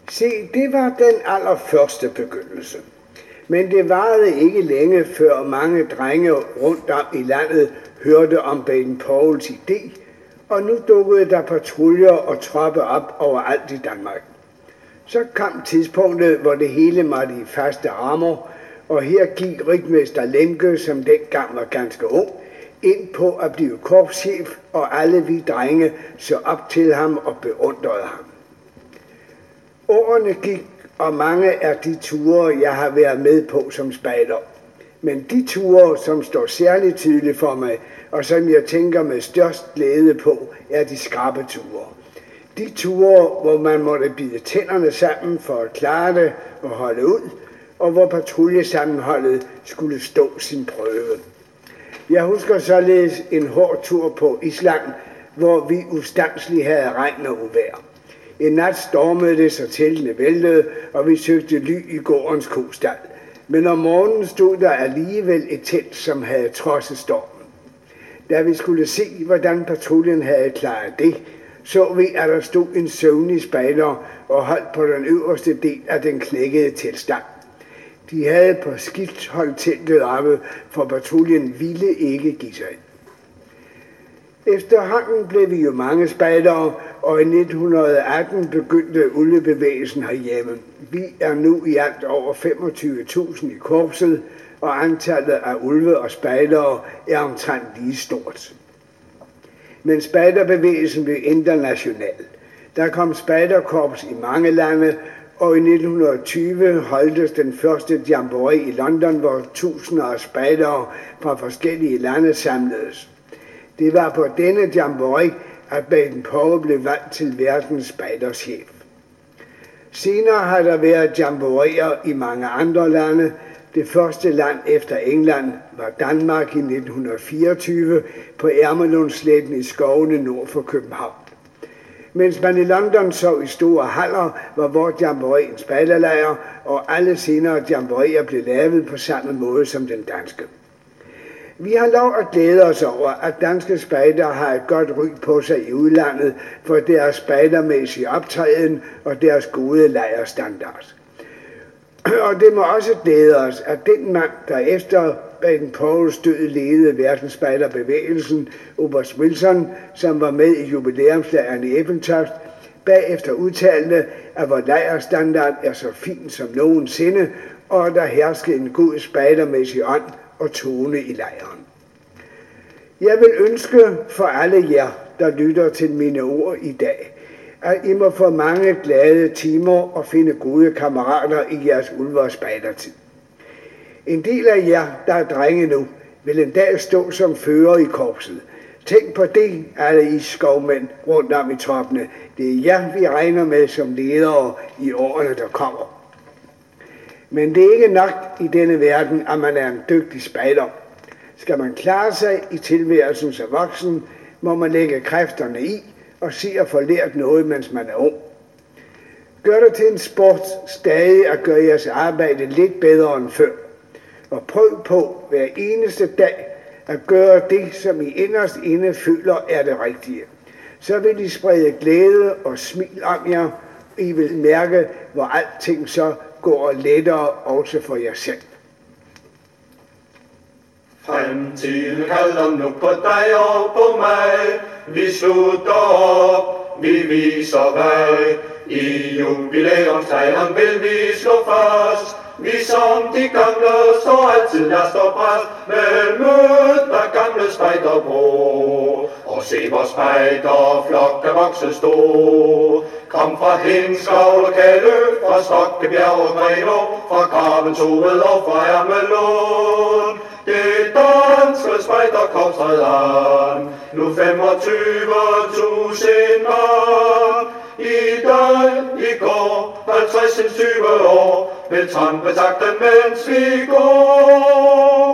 Se, det var den allerførste begyndelse. Men det varede ikke længe, før mange drenge rundt om i landet hørte om Baden-Powells idé, og nu dukkede der patruljer og tropper op overalt i Danmark. Så kom tidspunktet, hvor det hele måtte i faste rammer, og her gik rigmester Lemke, som dengang var ganske ung, ind på at blive korpschef, og alle vi drenge så op til ham og beundrede ham. Årene gik, og mange af de ture, jeg har været med på som spejder. Men de ture, som står særligt tydeligt for mig, og som jeg tænker med størst glæde på, er de skrappe ture. De ture, hvor man måtte bide tænderne sammen for at klare det og holde ud, og hvor patruljesammenholdet skulle stå sin prøve. Jeg husker således en hård tur på Island, hvor vi ustandsligt havde regn og uvejr. En nat stormede det, så teltene væltede, og vi søgte ly i gårdens kostald. Men om morgenen stod der alligevel et telt, som havde trodset stormen. Da vi skulle se, hvordan patruljen havde klaret det, så vi, at der stod en søvnig spejder og holdt på den øverste del af den knækkede teltstang. De havde på skift holdt teltet oppe, for patruljen ville ikke give sig. Efterhånden blev vi jo mange spejdere, og i 1918 begyndte ulvebevægelsen herhjemme. Vi er nu i alt over 25.000 i korpset, og antallet af ulve og spejdere er omtrent lige stort. Men spejderbevægelsen blev international. Der kom spejderkorps i mange lande, og i 1920 holdtes den første jamboree i London, hvor tusinder af spejdere fra forskellige lande samledes. Det var på denne jamboree, at Baden-Powell blev valgt til verdens spejderchef. Senere har der været jamboreer i mange andre lande. Det første land efter England var Danmark i 1924 på Ermelundsletten i skovene nord for København. Mens man i London så i store haller, var vores jamboree en spejderlejr, og alle senere jamboreer blev lavet på samme måde som den danske. Vi har lov at glæde os over, at danske spejdere har et godt ry på sig i udlandet for deres spejdermæssige optræden og deres gode lejrstandard. Og det må også glæde os, at den mand, der efter Baden-Powells død ledede verdensspejderbevægelsen, Oberst Wilson, som var med i jubilæumslejren i Ebeltoft, bagefter udtalte, at vores lejrstandard er så fin som nogensinde, og at der herskede en god spejdermæssig ånd og tone i lejren. Jeg vil ønske for alle jer, der lytter til mine ord i dag, at I må få mange glade timer og finde gode kammerater i jeres ulve- og spejdertid. En del af jer, der er drenge nu, vil en dag stå som fører i korpset. Tænk på det, alle I skovmænd rundt om i troppene. Det er jer, vi regner med som ledere i årene, der kommer. Men det er ikke nok i denne verden, at man er en dygtig spejder. Skal man klare sig i tilværelsen som voksen, må man lægge kræfterne i og se at få lært noget, mens man er ung. Gør det til en sport stadig at gøre jeres arbejde lidt bedre end før. Og prøv på hver eneste dag at gøre det, som I inderst inde føler er det rigtige. Så vil I sprede glæde og smil om jer. I vil mærke, hvor alting så går lettere også for jer selv. Fremtiden kalder nu på dig og på mig. Vi slutter op, vi viser vej. I jubilæumsejren vil vi slå fast. Vi som de gamle står altid last og bræst. Vel mødt af gamle spejderbror. Og se vores spejderflok kan vokse stor. Kom fra Hinskov og Kalø, fra Stokkebjerg og Grenå, fra Karvenshoved og fra Ermelund. Det danske spejderkorps træder an. Nu 25.000 mand. I dag, i går, 50-20 år, vil trampe takten, mens vi går.